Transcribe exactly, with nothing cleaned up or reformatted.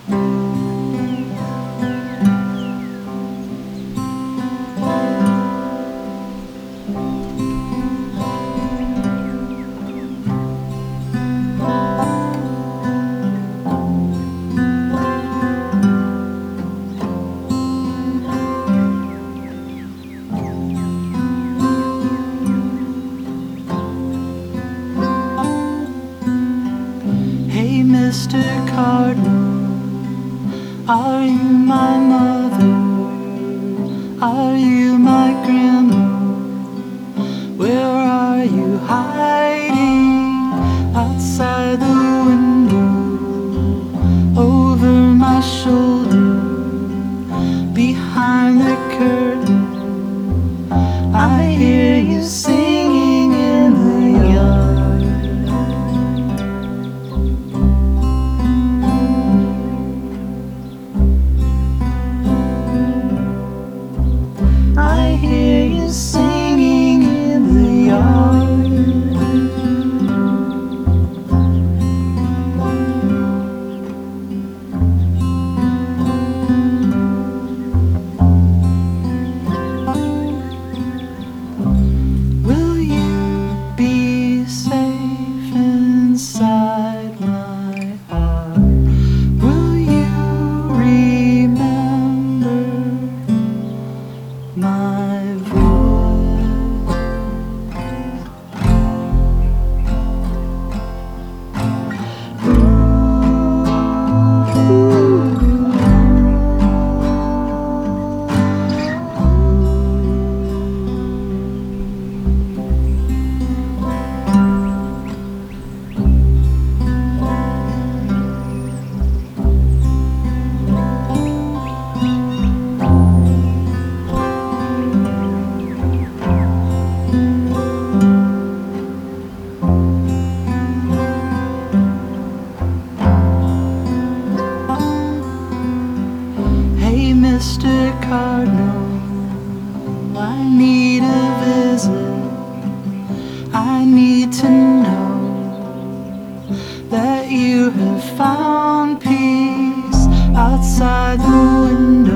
Hey, Mister Cardinal, are you my mother? Are you my grandma? Where are you hiding? Outside the window, over my shoulder, behind the curtain, I hear you singing in the yard. I hear you singing in the yard. Will you be safe inside my heart? Will you remember my voice? Hey, Mister Cardinal, I need a visit. I need to know that you have found peace outside the window.